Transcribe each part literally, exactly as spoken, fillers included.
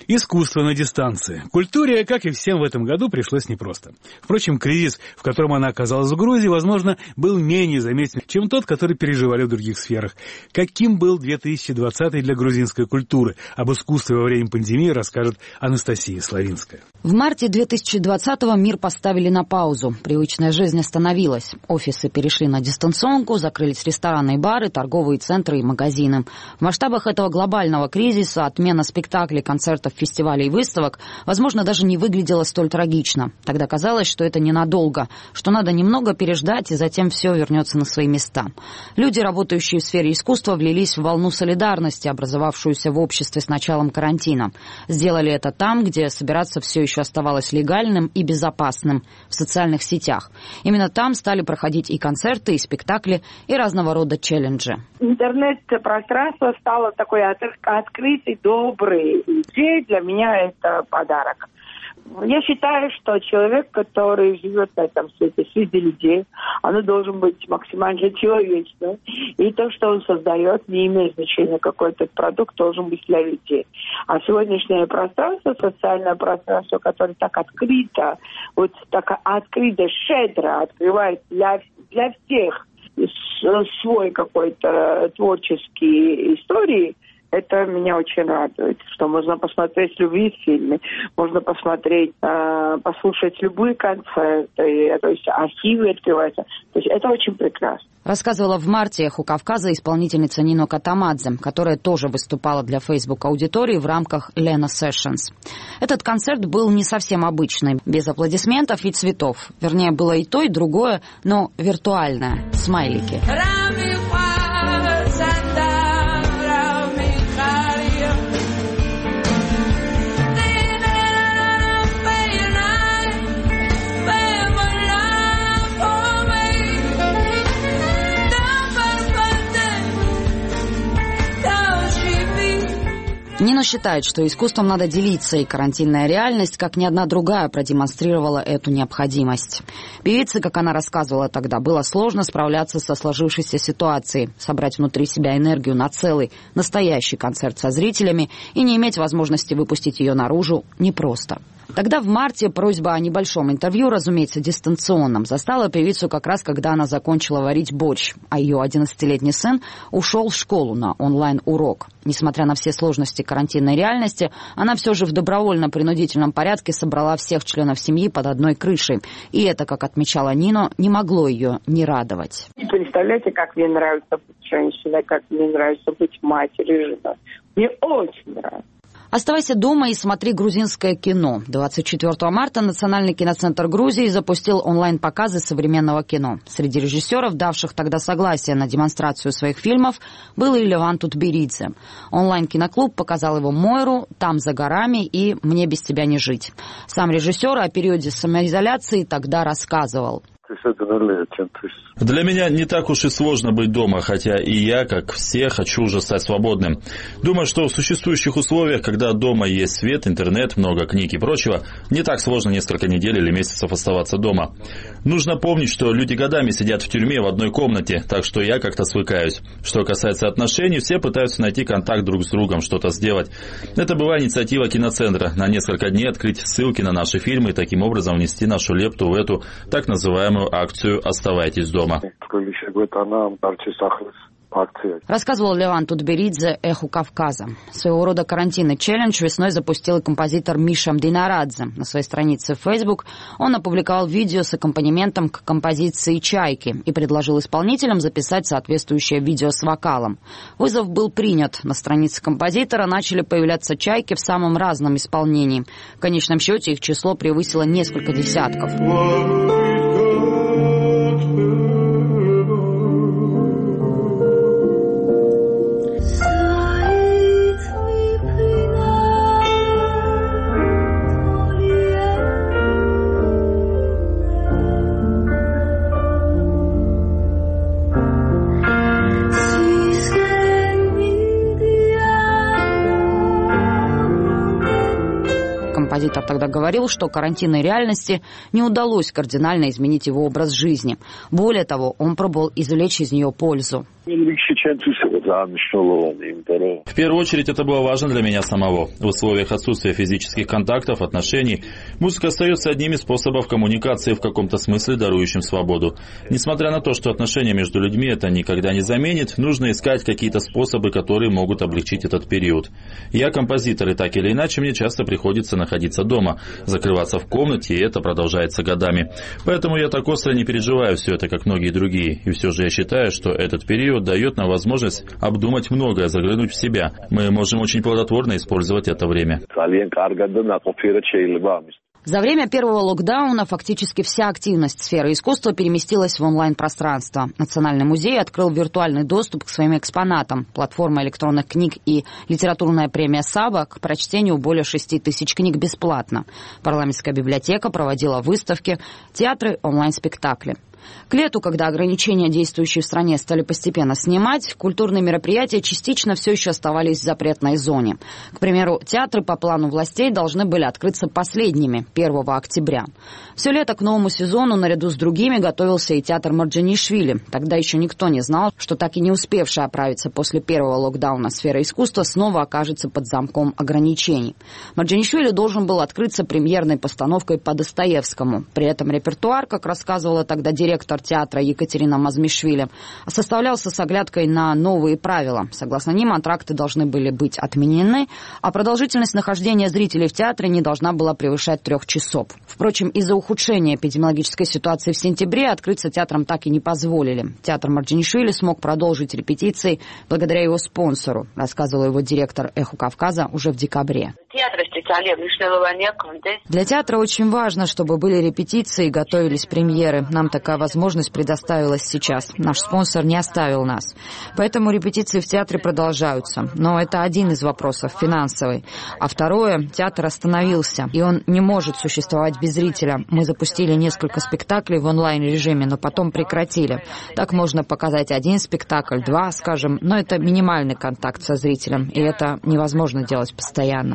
Искусство на дистанции. Культуре, как и всем в этом году, пришлось непросто. Впрочем, кризис, в котором она оказалась в Грузии, возможно, был менее заметен, чем тот, который переживали в других сферах. Каким был две тысячи двадцатый для грузинской культуры? Об искусстве во время пандемии расскажет Анастасия Славинская. В марте две тысячи двадцатого мир поставили на паузу. Привычная жизнь остановилась. Офисы перешли на дистанционку, закрылись рестораны и бары, торговые центры и магазины. В масштабах этого глобального кризиса отмена спектаклей, концертов, фестивалей и выставок, возможно, даже не выглядела столь трагично. Тогда казалось, что это ненадолго, что надо немного переждать, и затем все вернется на свои места. Люди, работающие в сфере искусства, влились в волну солидарности, образовавшуюся в обществе с началом карантина. Сделали это там, где собираться все еще оставалось легальным и безопасным, в социальных сетях. Именно там стали проходить и концерты, и спектакли, и разного рода челленджи. Интернет-пространство стало такой открытый, добрый. И для меня это подарок. Я считаю, что человек, который живет на этом свете среди людей, он должен быть максимально человечным. И то, что он создает, не имеет значения, какой этот продукт должен быть для людей. А сегодняшнее пространство, социальное пространство, которое так открыто, вот так открыто, щедро открывает для, для всех свой какой-то творческий истории, это меня очень радует, что можно посмотреть любые фильмы, можно посмотреть, э, послушать любые концерты, то есть архивы открываются. То есть это очень прекрасно. Рассказывала в марте «Эху Кавказа» исполнительница Нино Катамадзе, которая тоже выступала для Facebook-аудитории в рамках Lena Sessions. Этот концерт был не совсем обычный, без аплодисментов и цветов. Вернее, было и то, и другое, но виртуальное. Смайлики. Нино считает, что искусством надо делиться, и карантинная реальность, как ни одна другая, продемонстрировала эту необходимость. Певице, как она рассказывала тогда, было сложно справляться со сложившейся ситуацией, собрать внутри себя энергию на целый, настоящий концерт со зрителями и не иметь возможности выпустить ее наружу непросто. Тогда в марте просьба о небольшом интервью, разумеется, дистанционном, застала певицу как раз, когда она закончила варить борщ, а ее одиннадцатилетний сын ушел в школу на онлайн-урок. Несмотря на все сложности карантинной реальности, она все же в добровольно-принудительном порядке собрала всех членов семьи под одной крышей. И это, как отмечала Нино, не могло ее не радовать. Не представляете, как мне нравится быть женщиной, как мне нравится быть матерью, женой. Мне очень нравится. Оставайся дома и смотри грузинское кино. двадцать четвёртого марта Национальный киноцентр Грузии запустил онлайн-показы современного кино. Среди режиссеров, давших тогда согласие на демонстрацию своих фильмов, был и Леван Тутберидзе. Онлайн-киноклуб показал его «Мойру», «Там за горами» и «Мне без тебя не жить». Сам режиссер о периоде самоизоляции тогда рассказывал. Для меня не так уж и сложно быть дома, хотя и я, как все, хочу уже стать свободным. Думаю, что в существующих условиях, когда дома есть свет, интернет, много книг и прочего, не так сложно несколько недель или месяцев оставаться дома. Нужно помнить, что люди годами сидят в тюрьме в одной комнате, так что я как-то свыкаюсь. Что касается отношений, все пытаются найти контакт друг с другом, что-то сделать. Это была инициатива киноцентра на несколько дней открыть ссылки на наши фильмы и таким образом внести нашу лепту в эту так называемую акцию «Оставайтесь дома». Рассказывал Леван Тутберидзе «Эху Кавказа». Своего рода карантинный челлендж весной запустил и композитор Миша Мдинарадзе. На своей странице в Facebook он опубликовал видео с аккомпанементом к композиции «Чайки» и предложил исполнителям записать соответствующее видео с вокалом. Вызов был принят. На странице композитора начали появляться чайки в самом разном исполнении. В конечном счете их число превысило несколько десятков. Композитор тогда говорил, что карантинной реальности не удалось кардинально изменить его образ жизни. Более того, он пробовал извлечь из нее пользу. В первую очередь это было важно для меня самого. В условиях отсутствия физических контактов, отношений, музыка остается одним из способов коммуникации, в каком-то смысле дарующим свободу. Несмотря на то, что отношения между людьми это никогда не заменит, нужно искать какие-то способы, которые могут облегчить этот период. Я композитор, и так или иначе мне часто приходится находиться дома, закрываться в комнате, и это продолжается годами. Поэтому я так остро не переживаю все это, как многие другие. И все же я считаю, что этот период дает нам возможность обдумать многое, заглянуть в себя. Мы можем очень плодотворно использовать это время. За время первого локдауна фактически вся активность сферы искусства переместилась в онлайн-пространство. Национальный музей открыл виртуальный доступ к своим экспонатам. Платформа электронных книг и литературная премия «Саба» к прочтению более шести тысяч книг бесплатно. Парламентская библиотека проводила выставки, театры, онлайн-спектакли. К лету, когда ограничения, действующие в стране, стали постепенно снимать, культурные мероприятия частично все еще оставались в запретной зоне. К примеру, театры по плану властей должны были открыться последними, первого октября. Все лето к новому сезону наряду с другими готовился и театр Марджанишвили. Тогда еще никто не знал, что так и не успевшая оправиться после первого локдауна сфера искусства снова окажется под замком ограничений. Марджанишвили должен был открыться премьерной постановкой по Достоевскому. При этом репертуар, как рассказывала тогда директор Директор театра Екатерина Мазмишвили, составлялся с оглядкой на новые правила. Согласно ним, антракты должны были быть отменены, а продолжительность нахождения зрителей в театре не должна была превышать трех часов. Впрочем, из-за ухудшения эпидемиологической ситуации в сентябре открыться театрам так и не позволили. Театр Марджанишвили смог продолжить репетиции благодаря его спонсору, рассказывал его директор «Эхо Кавказа» уже в декабре. Для театра очень важно, чтобы были репетиции и готовились премьеры. Нам такая возможность предоставилась сейчас. Наш спонсор не оставил нас. Поэтому репетиции в театре продолжаются. Но это один из вопросов, финансовый. А второе, театр остановился, и он не может существовать без зрителя. Мы запустили несколько спектаклей в онлайн-режиме, но потом прекратили. Так можно показать один спектакль, два, скажем, но это минимальный контакт со зрителем, и это невозможно делать постоянно.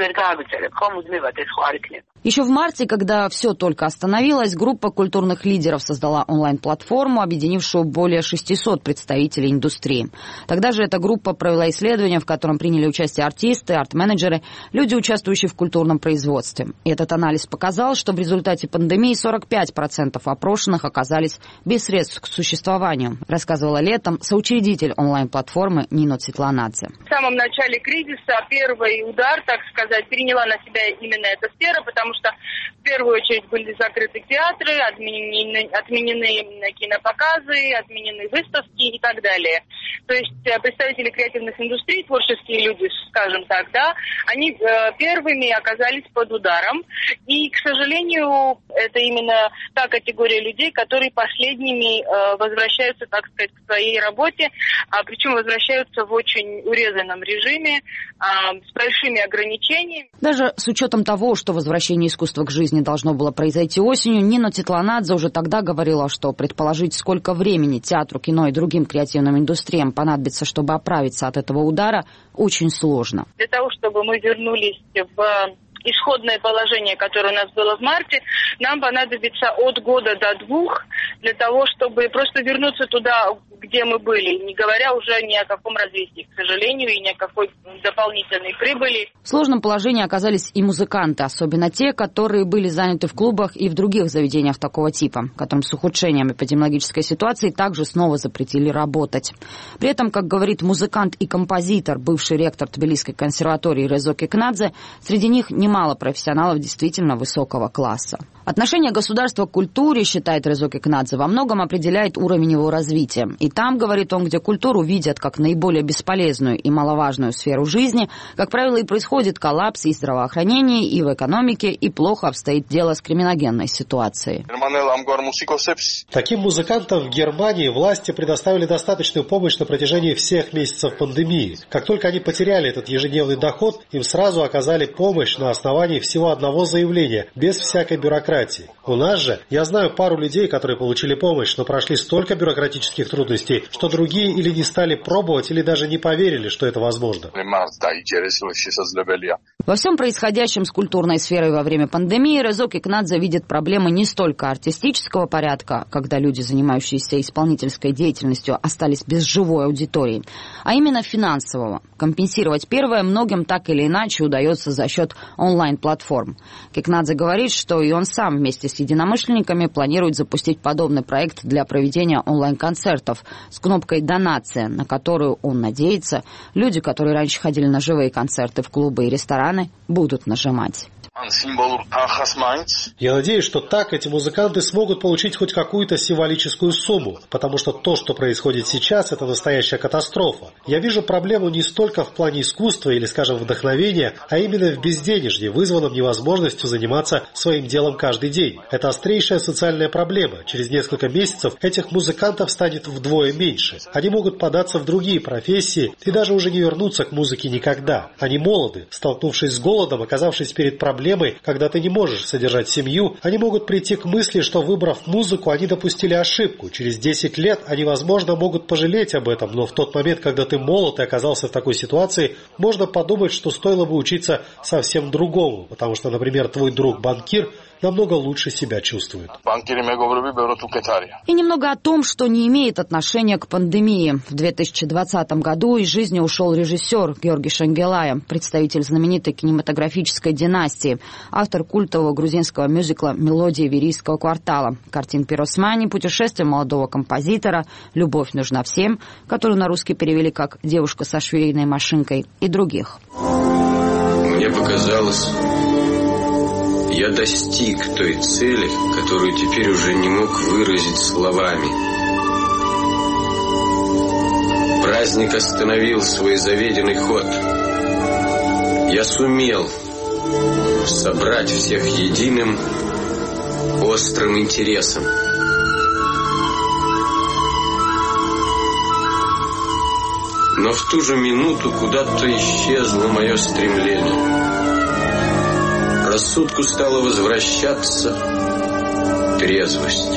Еще в марте, когда все только остановилось, группа культурных лидеров создала онлайн-платформу, объединившую более шестисот представителей индустрии. Тогда же эта группа провела исследование, в котором приняли участие артисты, арт-менеджеры, люди, участвующие в культурном производстве. И этот анализ показал, что в результате пандемии сорок пять процентов опрошенных оказались без средств к существованию, рассказывала летом соучредитель онлайн-платформы Нино Цветланадзе. В самом начале кризиса первый удар, так сказать, приняла на себя именно эта сфера, потому что в первую очередь были закрыты театры, отменены, отменены кинопоказы, отменены выставки и так далее. То есть представители креативных индустрий, творческие люди, скажем так, да, они э, первыми оказались под ударом. И, к сожалению, это именно та категория людей, которые последними э, возвращаются, так сказать, к своей работе, а, причем возвращаются в очень урезанном режиме, а, с большими ограничениями. Даже с учетом того, что возвращение искусства к жизни должно было произойти осенью, Нино Цветланадзе уже тогда говорила, что предположить, сколько времени театру, кино и другим креативным индустриям понадобится, чтобы оправиться от этого удара, очень сложно. Для того, чтобы мы вернулись в исходное положение, которое у нас было в марте, нам понадобится от года до двух для того, чтобы просто вернуться туда, где мы были, не говоря уже ни о каком развитии, к сожалению, и ни о какой дополнительной прибыли. В сложном положении оказались и музыканты, особенно те, которые были заняты в клубах и в других заведениях такого типа, которым с ухудшением эпидемиологической ситуации также снова запретили работать. При этом, как говорит музыкант и композитор, бывший ректор Тбилисской консерватории Резо Кекнадзе, среди них немало профессионалов действительно высокого класса. Отношение государства к культуре, считает Резо Кекнадзе, во многом определяет уровень его развития. И там, говорит он, где культуру видят как наиболее бесполезную и маловажную сферу жизни, как правило, и происходит коллапс и в здравоохранении, и в экономике, и плохо обстоит дело с криминогенной ситуацией. Таким музыкантам в Германии власти предоставили достаточную помощь на протяжении всех месяцев пандемии. Как только они потеряли этот ежедневный доход, им сразу оказали помощь на основании всего одного заявления, без всякой бюрократии. бюрократии. У нас же, я знаю пару людей, которые получили помощь, но прошли столько бюрократических трудностей, что другие или не стали пробовать, или даже не поверили, что это возможно. Во всем происходящем с культурной сферой во время пандемии Резо Кикнадзе видит проблемы не столько артистического порядка, когда люди, занимающиеся исполнительской деятельностью, остались без живой аудитории, а именно финансового. Компенсировать первое многим так или иначе удается за счет онлайн-платформ. Кикнадзе говорит, что и он сам вместе с единомышленниками планирует запустить подобный проект для проведения онлайн-концертов с кнопкой «Донация», на которую он надеется, люди, которые раньше ходили на живые концерты в клубы и рестораны, будут нажимать. Я надеюсь, что так эти музыканты смогут получить хоть какую-то символическую сумму, потому что то, что происходит сейчас, это настоящая катастрофа. Я вижу проблему не столько в плане искусства или, скажем, вдохновения, а именно в безденежье, вызванном невозможностью заниматься своим делом каждый день. Это острейшая социальная проблема. Через несколько месяцев этих музыкантов станет вдвое меньше. Они могут податься в другие профессии и даже уже не вернуться к музыке никогда. Они молоды, столкнувшись с голодом, оказавшись перед проблемой, когда ты не можешь содержать семью, они могут прийти к мысли, что, выбрав музыку, они допустили ошибку. Через десять лет они, возможно, могут пожалеть об этом, но в тот момент, когда ты молод и оказался в такой ситуации, можно подумать, что стоило бы учиться совсем другому, потому что, например, твой друг-банкир намного лучше себя чувствует. И немного о том, что не имеет отношения к пандемии. В две тысячи двадцатом году из жизни ушел режиссер Георги Шенгелая, представитель знаменитой кинематографической династии, автор культового грузинского мюзикла «Мелодии Верийского квартала», картин «Пиросмани», «Путешествие молодого композитора», «Любовь нужна всем», которую на русский перевели как «Девушка со швейной машинкой» и других. Мне показалось... Я достиг той цели, которую теперь уже не мог выразить словами. Праздник остановил свой заведенный ход. Я сумел собрать всех единым острым интересом. Но в ту же минуту куда-то исчезло мое стремление. Рассудку стала возвращаться трезвость.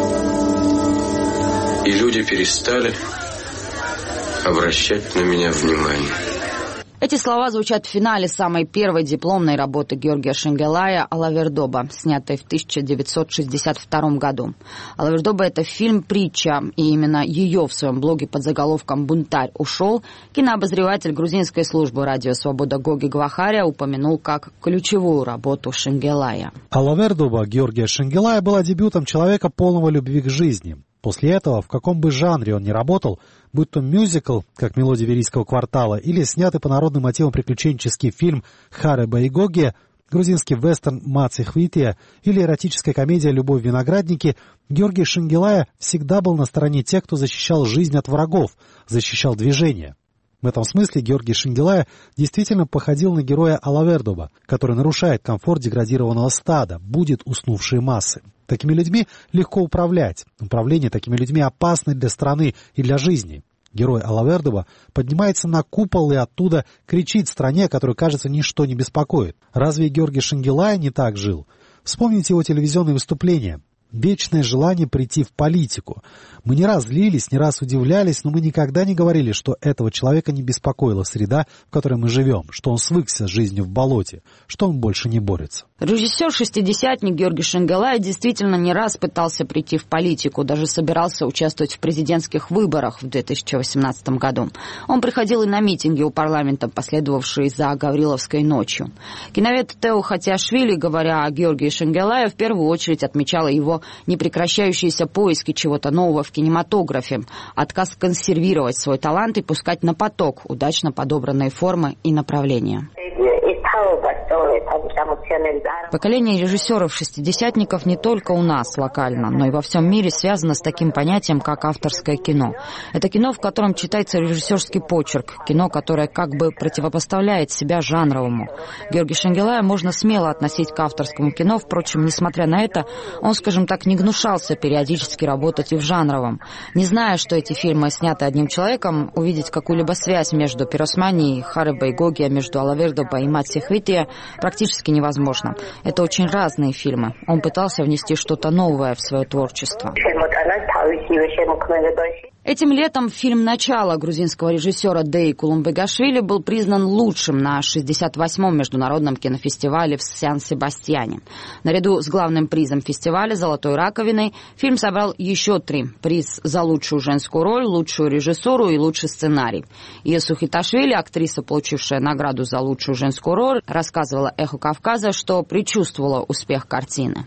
И люди перестали обращать на меня внимание. Эти слова звучат в финале самой первой дипломной работы Георгия Шенгелая «Алавердоба», снятой в тысяча девятьсот шестьдесят втором году. «Алавердоба» — это фильм-притча, и именно ее в своем блоге под заголовком «Бунтарь ушел» кинообозреватель грузинской службы «Радио Свобода» Гоги Гвахария упомянул как ключевую работу Шенгелая. «Алавердоба» Георгия Шенгелая была дебютом человека, полного любви к жизни. После этого, в каком бы жанре он ни работал, будь то мюзикл, как «Мелодия Верийского квартала», или снятый по народным мотивам приключенческий фильм «Харе Байгоги», грузинский вестерн «Маци Хвития» или эротическая комедия «Любовь в винограднике», Георгий Шенгелая всегда был на стороне тех, кто защищал жизнь от врагов, защищал движение. В этом смысле Георгий Шенгелая действительно походил на героя Алавердоба, который нарушает комфорт деградированного стада, будит уснувшие массы. Такими людьми легко управлять. Управление такими людьми опасно для страны и для жизни. Герой Алавердоба поднимается на купол и оттуда кричит стране, которую, кажется, ничто не беспокоит. Разве Георгий Шенгелая не так жил? Вспомните его телевизионные выступления. Вечное желание прийти в политику. Мы не раз злились, не раз удивлялись, но мы никогда не говорили, что этого человека не беспокоила среда, в которой мы живем, что он свыкся с жизнью в болоте, что он больше не борется. Режиссер-шестидесятник Георгий Шенгелая действительно не раз пытался прийти в политику, даже собирался участвовать в президентских выборах в две тысячи восемнадцатом году. Он приходил и на митинги у парламента, последовавшие за Гавриловской ночью. Киновед Тео Хатиашвили, говоря о Георгии Шенгелая, в первую очередь отмечала его непрекращающиеся поиски чего-то нового в кинематографе, отказ консервировать свой талант и пускать на поток удачно подобранные формы и направления. Поколение режиссеров-шестидесятников не только у нас локально, но и во всем мире связано с таким понятием, как авторское кино. Это кино, в котором читается режиссерский почерк, кино, которое как бы противопоставляет себя жанровому. Георгия Шенгелая можно смело относить к авторскому кино, впрочем, несмотря на это, он, скажем так, не гнушался периодически работать и в жанровом. Не зная, что эти фильмы сняты одним человеком, увидеть какую-либо связь между «Пиросмани» и «Харе Байгоги», между «Алавердоба» и «Маци Хвития» практически невозможно. Это очень разные фильмы. Он пытался внести что-то новое в свое творчество. Этим летом фильм «Начало» грузинского режиссера Деи Кулумбегашвили был признан лучшим на шестьдесят восьмом международном кинофестивале в Сан-Себастьяне. Наряду с главным призом фестиваля «Золотой раковиной» фильм собрал еще три. Приз за лучшую женскую роль, лучшую режиссуру и лучший сценарий. Иесу Хиташвили, актриса, получившая награду за лучшую женскую роль, рассказывала «Эхо Кавказа», что предчувствовала успех картины.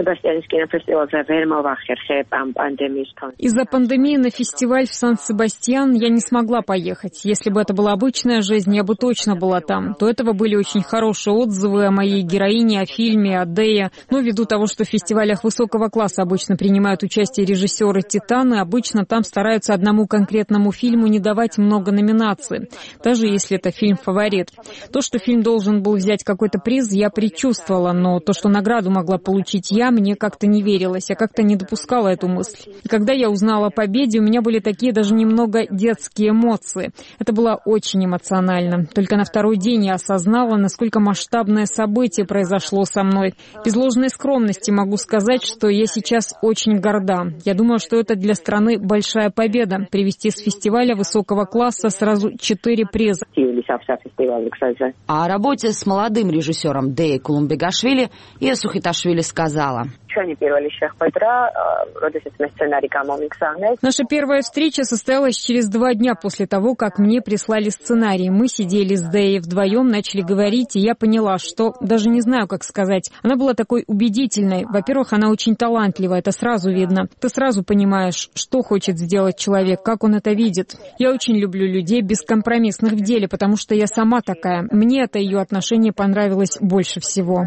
Из-за пандемии на фестиваль в Сан-Себастьян я не смогла поехать. Если бы это была обычная жизнь, я бы точно была там. До этого были очень хорошие отзывы о моей героине, о фильме, о Дее. Но ввиду того, что в фестивалях высокого класса обычно принимают участие режиссеры «Титаны», обычно там стараются одному конкретному фильму не давать много номинаций, даже если это фильм-фаворит. То, что фильм должен был взять какой-то приз, я предчувствовала, но то, что награду могла получить я, мне как-то не верилось. Я как-то не допускала эту мысль. И когда я узнала о победе, у меня были такие даже немного детские эмоции. Это было очень эмоционально. Только на второй день я осознала, насколько масштабное событие произошло со мной. Без ложной скромности могу сказать, что я сейчас очень горда. Я думаю, что это для страны большая победа. Привезти с фестиваля высокого класса сразу четыре приза. А о работе с молодым режиссером Деей Кулумбегашвили Иесу Хиташвили сказала: наша первая встреча состоялась через два дня после того, как мне прислали сценарий. Мы сидели с Деей вдвоем, начали говорить, и я поняла, что даже не знаю, как сказать. Она была такой убедительной. Во-первых, она очень талантлива, это сразу видно. Ты сразу понимаешь, что хочет сделать человек, как он это видит. Я очень люблю людей бескомпромиссных в деле, потому что я сама такая. Мне это ее отношение понравилось больше всего.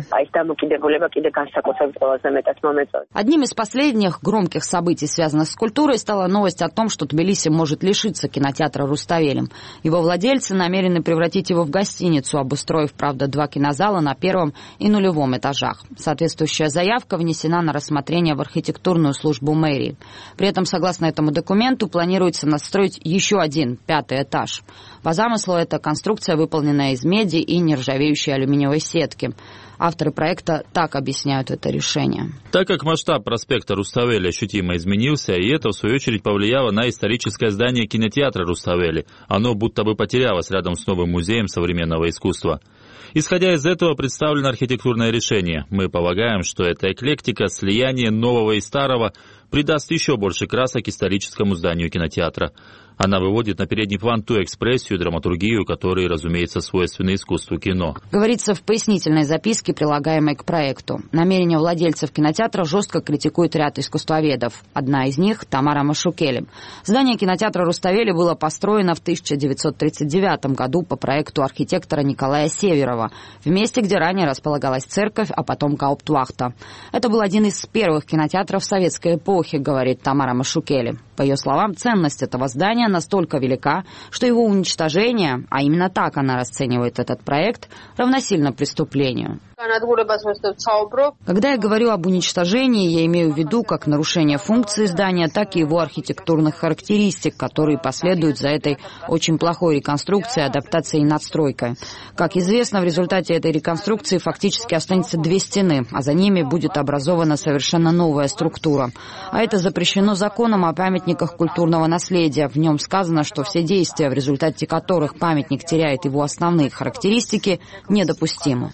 Одним из последних громких событий, связанных с культурой, стала новость о том, что Тбилиси может лишиться кинотеатра «Руставели». Его владельцы намерены превратить его в гостиницу, обустроив, правда, два кинозала на первом и нулевом этажах. Соответствующая заявка внесена на рассмотрение в архитектурную службу мэрии. При этом, согласно этому документу, планируется настроить еще один, пятый этаж. По замыслу, эта конструкция, выполненная из меди и нержавеющей алюминиевой сетки. Авторы проекта так объясняют это решение. Так как масштаб проспекта Руставели ощутимо изменился, и это, в свою очередь, повлияло на историческое здание кинотеатра Руставели. Оно будто бы потерялось рядом с новым музеем современного искусства. Исходя из этого, представлено архитектурное решение. Мы полагаем, что эта эклектика, слияние нового и старого, придаст еще больше красок историческому зданию кинотеатра. Она выводит на передний план ту экспрессию и драматургию, которые, разумеется, свойственны искусству кино. Говорится в пояснительной записке, прилагаемой к проекту. Намерения владельцев кинотеатра жестко критикует ряд искусствоведов. Одна из них — Тамара Машукели. Здание кинотеатра Руставели было построено в тысяча девятьсот тридцать девятом году по проекту архитектора Николая Северова, в месте, где ранее располагалась церковь, а потом гауптвахта. Это был один из первых кинотеатров советской эпохи, говорит Тамара Машукели. По ее словам, ценность этого здания настолько велика, что его уничтожение, а именно так она расценивает этот проект, равносильно преступлению. Когда я говорю об уничтожении, я имею в виду как нарушение функции здания, так и его архитектурных характеристик, которые последуют за этой очень плохой реконструкцией, адаптацией и надстройкой. Как известно, в результате этой реконструкции фактически останется две стены, а за ними будет образована совершенно новая структура. А это запрещено законом о памятниках культурного наследия. В нем сказано, что все действия, в результате которых памятник теряет его основные характеристики, недопустимы.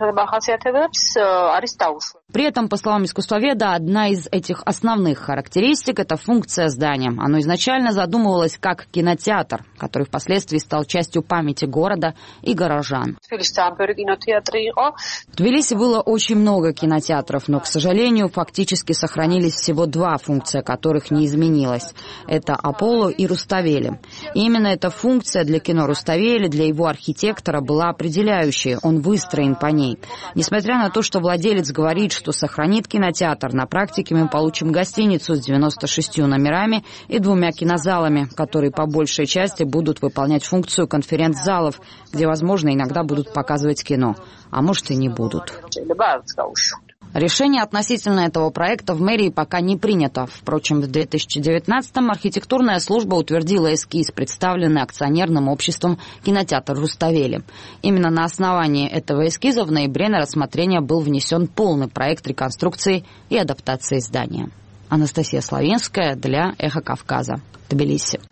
При этом, по словам искусствоведа, одна из этих основных характеристик – это функция здания. Оно изначально задумывалось как кинотеатр, который впоследствии стал частью памяти города и горожан. В Тбилиси было очень много кинотеатров, но, к сожалению, фактически сохранились всего два, функция которых не изменилась. Это Аполло и Руставели. И именно эта функция для кино Руставели, для его архитектора, была определяющей. Он выстроен по ней. Несмотря на то, что владелец говорит, что сохранит кинотеатр, на практике мы получим гостиницу с девяноста шестью номерами и двумя кинозалами, которые по большей части будут выполнять функцию конференц-залов, где, возможно, иногда будут показывать кино, а может и не будут. Решение относительно этого проекта в мэрии пока не принято. Впрочем, в две тысячи девятнадцатом архитектурная служба утвердила эскиз, представленный акционерным обществом «Кинотеатр Руставели». Именно на основании этого эскиза в ноябре на рассмотрение был внесен полный проект реконструкции и адаптации здания. Анастасия Славинская для «Эхо Кавказа», Тбилиси.